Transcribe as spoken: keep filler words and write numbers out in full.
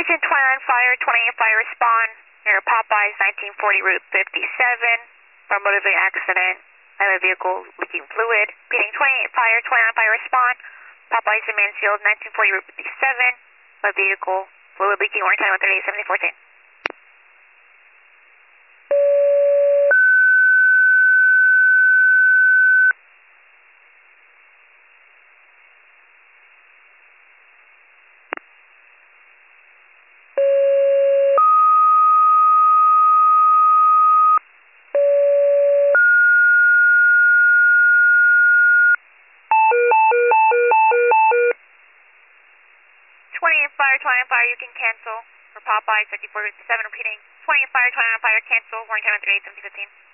Houston twenty-nine Fire, twenty-eight Fire respond. Near Popeyes, nineteen forty Route fifty-seven. From motor accident. I have a vehicle leaking fluid. Repeating twenty-eight Fire, twenty-nine Fire respond. Popeyes in Mansfield, nineteen forty Route fifty-seven. My vehicle fluid leaking. Warning time one thirty-eight seventy fourteen. twenty-eight Fire, twenty-nine Fire, you can cancel. For Popeyes, fifty-four Route seven, repeating. twenty-eight Fire, twenty-nine Fire, cancel. Warning time one thirty-eight seventy fifteen.